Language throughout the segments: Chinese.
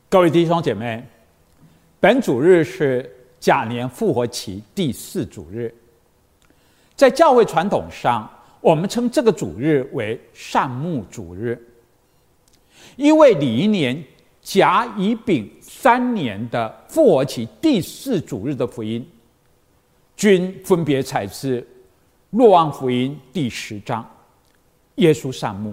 各位弟兄姐妹，本主日是甲年复活期第4主日。在教会传统上，我们称这个主日为善牧主日，因为历年甲乙丙3年的复活期第4主日的福音，均分别采自若望福音第10章，耶稣上牧。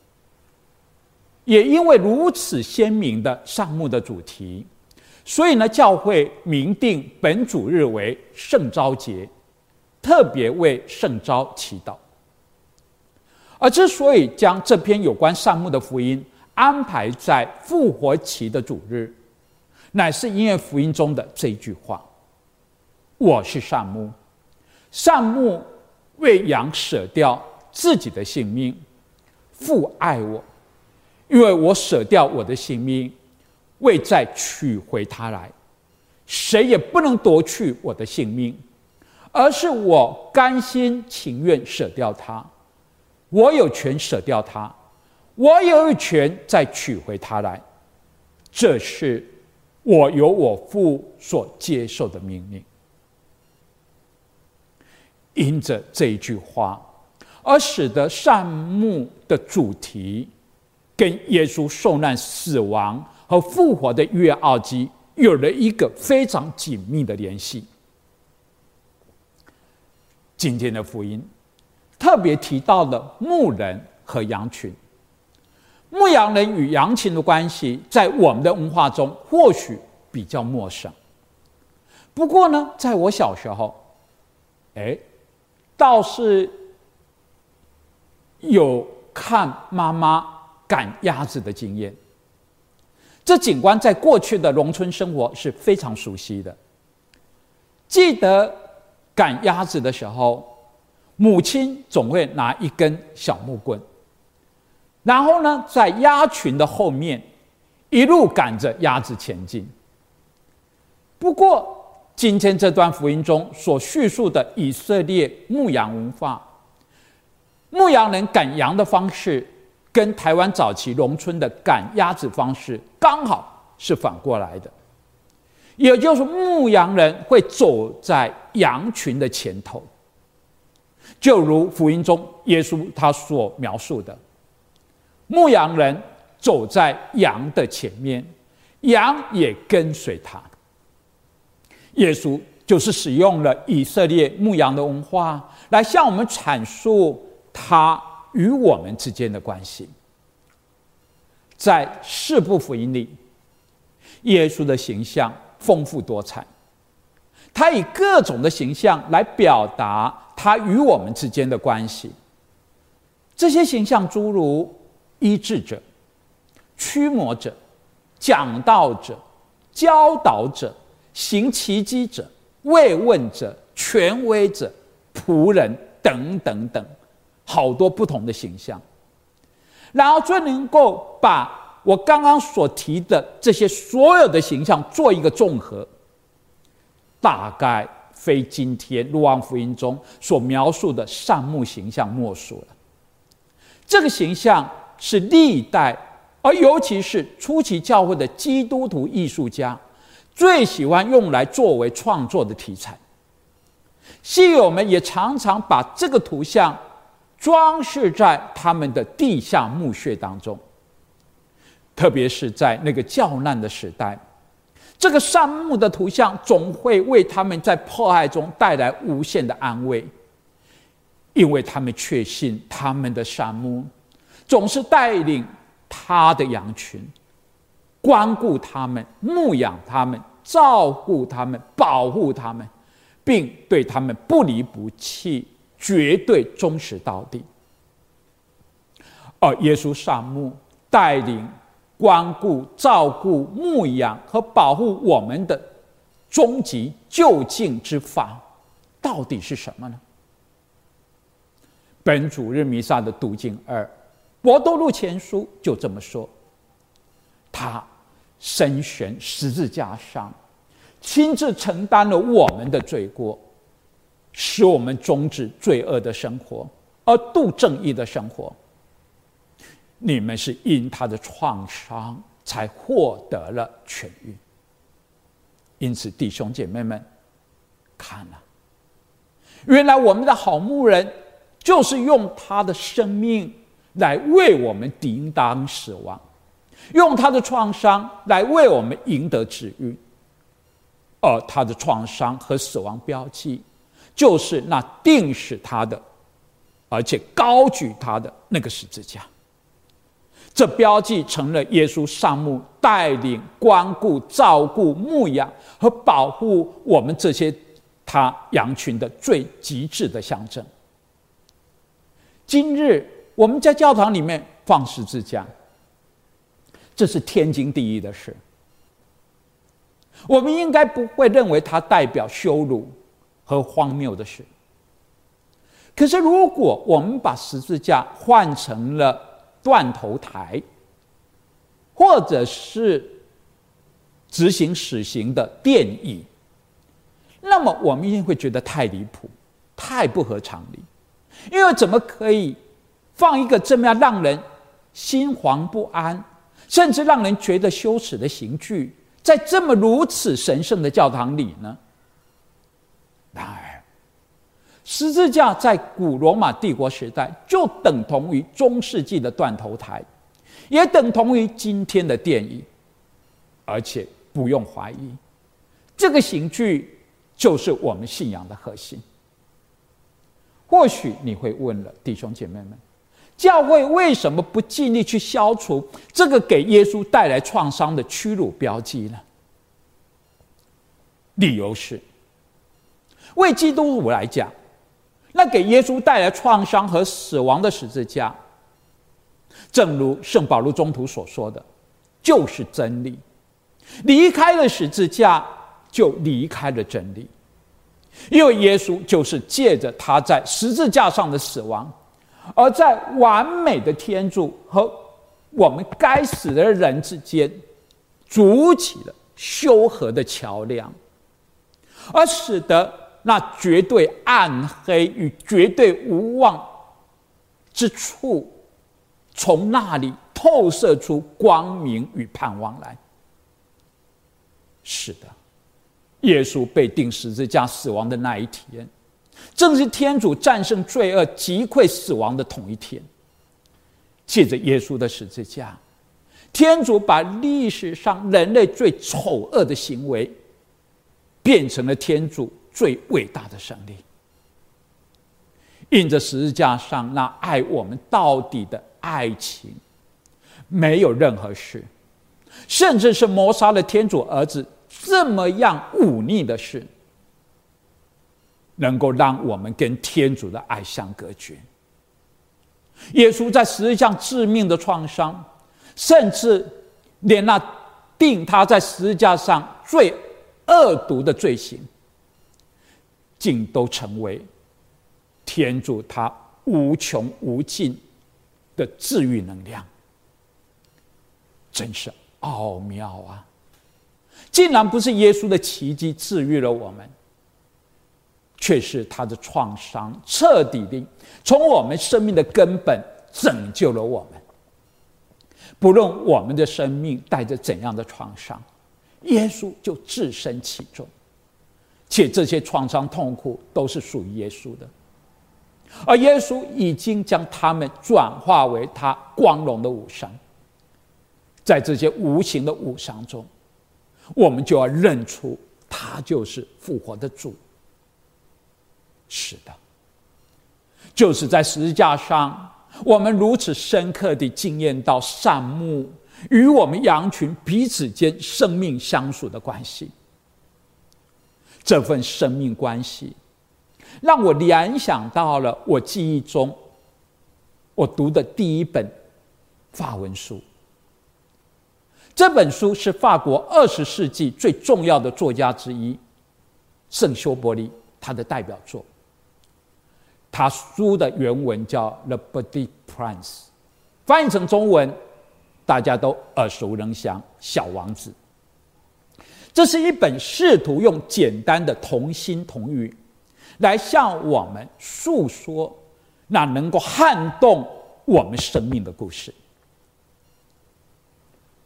也因为如此鲜明的上牧的主题，所以呢，教会明定本主日为圣召节，特别为圣召祈祷。而之所以将这篇有关上牧的福音安排在复活期的主日，乃是因为福音中的这一句话：我是上牧，上牧为羊舍掉自己的性命，父爱我，因为我舍掉我的性命，为再取回它来。谁也不能夺去我的性命，而是我甘心情愿舍掉它。我有权舍掉它，我有权再取回它来。这是我由我父所接受的命令。因着这一句话，而使得善牧的主题跟耶稣受难、死亡和复活的约奥基有了一个非常紧密的联系。今天的福音特别提到了牧人和羊群。牧羊人与羊群的关系在我们的文化中或许比较陌生，不过呢，在我小时候倒是有看妈妈赶鸭子的经验。这景观在过去的农村生活是非常熟悉的。记得赶鸭子的时候，母亲总会拿一根小木棍，然后呢，在鸭群的后面一路赶着鸭子前进。不过今天这段福音中所叙述的以色列牧羊文化，牧羊人赶羊的方式跟台湾早期农村的赶鸭子方式刚好是反过来的，也就是牧羊人会走在羊群的前头，就如福音中耶稣他所描述的，牧羊人走在羊的前面，羊也跟随他。耶稣就是使用了以色列牧羊的文化来向我们阐述他与我们之间的关系。在4部福音里，耶稣的形象丰富多彩，他以各种的形象来表达他与我们之间的关系。这些形象诸如医治者、驱魔者、讲道者、教导者、行奇迹者、慰问者、权威者、仆人等等等，好多不同的形象。然后最能够把我刚刚所提的这些所有的形象做一个综合，大概非今天若望福音中所描述的上牧形象莫属了。这个形象是历代，而尤其是初期教会的基督徒艺术家最喜欢用来作为创作的题材。戏友们也常常把这个图像装饰在他们的地下墓穴当中，特别是在那个较难的时代，这个上牧的图像总会为他们在迫害中带来无限的安慰，因为他们确信他们的上牧总是带领他的羊群，关顾他们，牧养他们，照顾他们，保护他们，并对他们不离不弃，绝对忠实到底。而耶稣上牧带领、关顾、照顾、牧养和保护我们的终极究竟之法到底是什么呢？本主日弥撒的读经2伯多禄前书就这么说：他身悬十字架上，亲自承担了我们的罪过，使我们终止罪恶的生活，而度正义的生活。你们是因他的创伤才获得了痊愈。因此，弟兄姐妹们，看啊，原来我们的好牧人就是用他的生命来为我们抵挡死亡，用他的创伤来为我们赢得治愈。而他的创伤和死亡标记，就是那钉死他的，而且高举他的那个十字架。这标记成了耶稣上牧带领、关顾、照顾、牧养和保护我们这些他羊群的最极致的象征。今日我们在教堂里面放十字架，这是天经地义的事。我们应该不会认为它代表羞辱和荒谬的事。可是如果我们把十字架换成了断头台，或者是执行死刑的电椅，那么我们一定会觉得太离谱，太不合常理。因为怎么可以放一个这么样让人心惶不安，甚至让人觉得羞耻的刑具，在这么如此神圣的教堂里呢？然而，十字架在古罗马帝国时代就等同于中世纪的断头台，也等同于今天的电椅。而且不用怀疑，这个刑具就是我们信仰的核心。或许你会问了，弟兄姐妹们，教会为什么不尽力去消除这个给耶稣带来创伤的屈辱标记呢？理由是，为基督徒来讲，那给耶稣带来创伤和死亡的十字架，正如圣保禄宗徒所说的，就是真理。离开了十字架，就离开了真理。因为耶稣就是借着他在十字架上的死亡，而在完美的天主和我们该死的人之间筑起了修和的桥梁，而使得那绝对暗黑与绝对无望之处，从那里透射出光明与盼望来。是的，耶稣被钉十字架死亡的那一天，正是天主战胜罪恶、击溃死亡的同一天。借着耶稣的十字架，天主把历史上人类最丑恶的行为，变成了天主最伟大的胜利。印着十字架上那爱我们到底的爱情，没有任何事，甚至是谋杀了天主儿子这么样忤逆的事，能够让我们跟天主的爱相隔绝。耶稣在十字架致命的创伤，甚至连那钉他在十字架上最恶毒的罪行，竟都成为天主他无穷无尽的治愈能量。真是奥妙啊！竟然不是耶稣的奇迹治愈了我们，却是他的创伤彻底地从我们生命的根本拯救了我们。不论我们的生命带着怎样的创伤，耶稣就置身其中，且这些创伤痛苦都是属于耶稣的，而耶稣已经将他们转化为他光荣的武伤。在这些无形的武伤中，我们就要认出他就是复活的主。是的，就是在十字架上，我们如此深刻地经验到善牧与我们羊群彼此间生命相属的关系。这份生命关系让我联想到了我记忆中我读的第一本法文书。这本书是法国20世纪最重要的作家之一圣修伯利他的代表作。他书的原文叫 Le Petit Prince， 翻译成中文大家都耳熟能详，小王子。这是一本试图用简单的童心童语来向我们诉说那能够撼动我们生命的故事。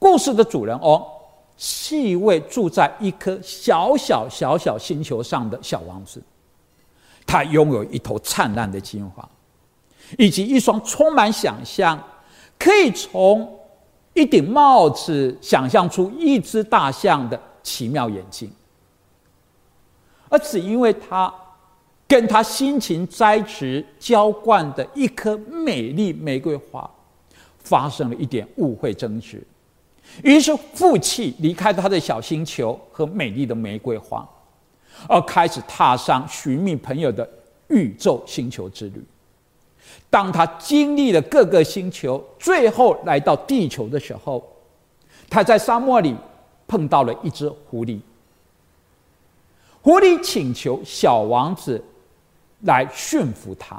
故事的主人翁是一位住在一颗小小星球上的小王子，他拥有一头灿烂的金发，以及一双充满想象，可以从一顶帽子想象出一只大象的奇妙眼睛。而只因为他跟他辛勤栽植浇灌的一颗美丽玫瑰花发生了一点误会争执，于是负气离开他的小星球和美丽的玫瑰花，而开始踏上寻觅朋友的宇宙星球之旅。当他经历了各个星球，最后来到地球的时候，他在沙漠里碰到了一只狐狸。狐狸请求小王子来驯服他，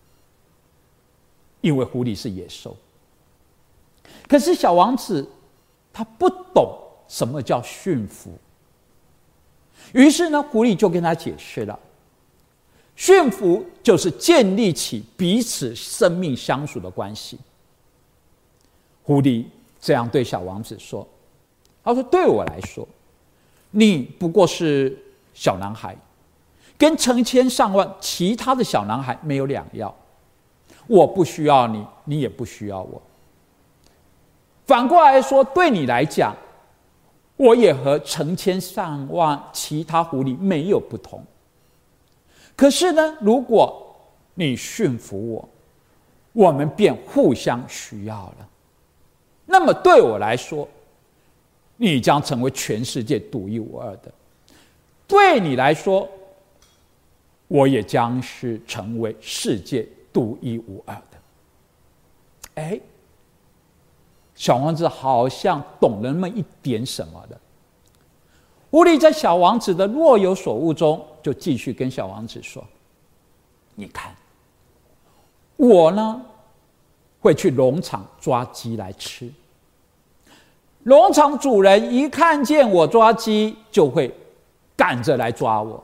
因为狐狸是野兽。可是小王子他不懂什么叫驯服，于是呢，狐狸就跟他解释了，驯服就是建立起彼此生命相属的关系。狐狸这样对小王子说，他说，对我来说，你不过是小男孩，跟成千上万其他的小男孩没有两样，我不需要你，你也不需要我。反过来说，对你来讲，我也和成千上万其他狐狸没有不同。可是呢，如果你驯服我，我们便互相需要了。那么对我来说，你将成为全世界独一无二的；对你来说，我也将是成为世界独一无二的。小王子好像懂了那么一点什么的。狐狸在小王子的若有所悟中，就继续跟小王子说，你看，我呢会去农场抓鸡来吃，农场主人一看见我抓鸡，就会赶着来抓我。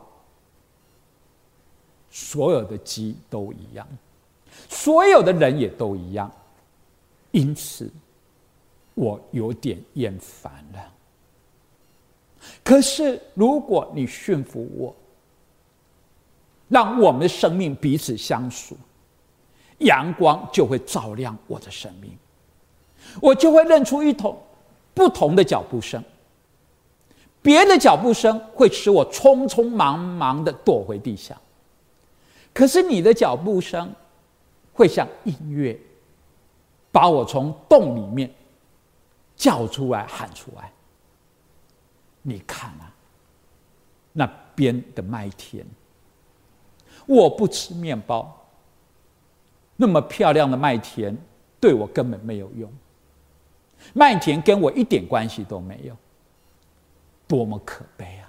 所有的鸡都一样，所有的人也都一样，因此我有点厌烦了。可是如果你驯服我，让我们的生命彼此相属，阳光就会照亮我的生命，我就会认出一种不同的脚步声。别的脚步声会使我匆匆忙忙地躲回地下，可是你的脚步声会像音乐，把我从洞里面叫出来，喊出来。你看啊，那边的麦田，我不吃面包，那么漂亮的麦田对我根本没有用，麦田跟我一点关系都没有，多么可悲啊！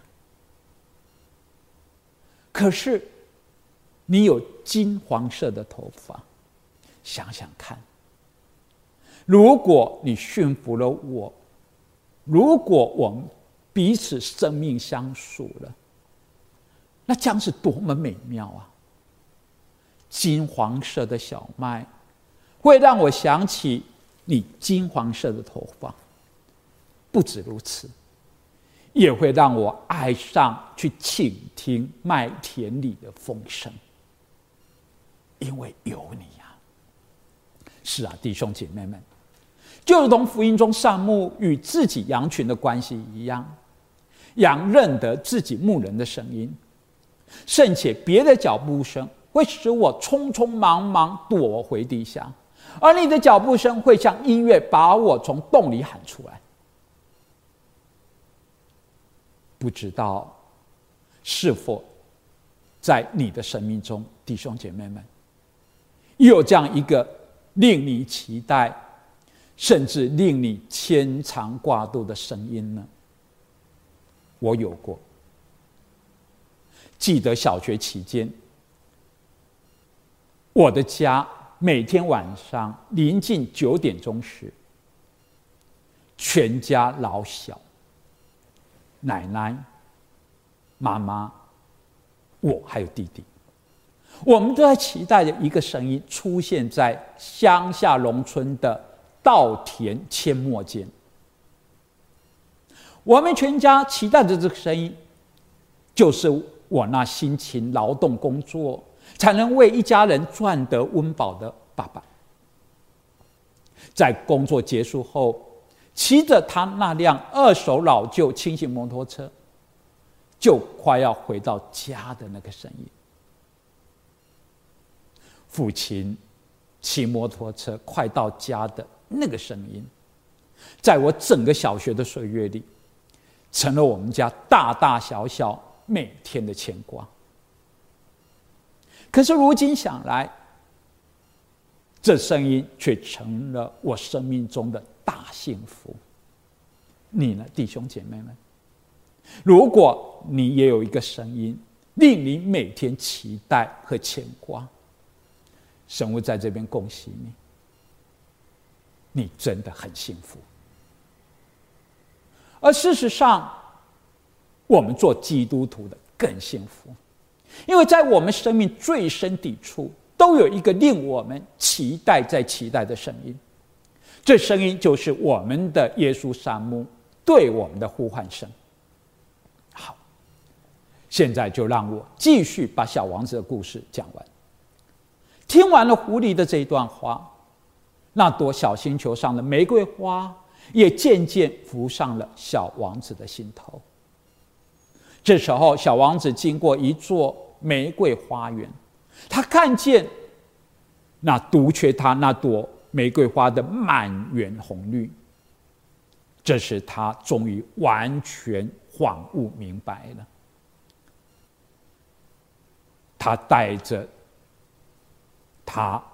可是你有金黄色的头发，想想看，如果你驯服了我，如果我们彼此生命相属了，那将是多么美妙啊！金黄色的小麦会让我想起你金黄色的头发，不止如此，也会让我爱上去倾听麦田里的风声，因为有你啊。是啊，弟兄姐妹们，就如同福音中上牧与自己羊群的关系一样，羊认得自己牧人的声音，甚且别的脚步声会使我匆匆忙忙躲回地下，而你的脚步声会像音乐把我从洞里喊出来。不知道是否在你的生命中，弟兄姐妹们，有这样一个令你期待甚至令你牵肠挂肚的声音呢？我有过。记得小学期间，我的家每天晚上临近9点钟时，全家老小，奶奶、妈妈、我还有弟弟，我们都在期待着一个声音出现在乡下农村的稻田阡陌间。 我们全家期待的这个声音，就是我那辛勤劳动工作，才能为一家人赚得温饱的爸爸。在工作结束后，骑着他那辆二手老旧轻型摩托车，就快要回到家的那个声音。父亲骑摩托车快到家的那个声音，在我整个小学的岁月里，成了我们家大大小小每天的牵挂。可是如今想来，这声音却成了我生命中的大幸福。你呢，弟兄姐妹们？如果你也有一个声音，令你每天期待和牵挂，神父在这边恭喜你，你真的很幸福。而事实上，我们做基督徒的更幸福，因为在我们生命最深底处，都有一个令我们期待再期待的声音。这声音就是我们的耶稣山牧对我们的呼唤声。好，现在就让我继续把小王子的故事讲完。听完了狐狸的这一段话，那朵小星球上的玫瑰花也渐渐浮上了小王子的心头。这时候，小王子经过一座玫瑰花园，他看见那独缺他那朵玫瑰花的满园红绿。这时他终于完全恍悟明白了。他带着他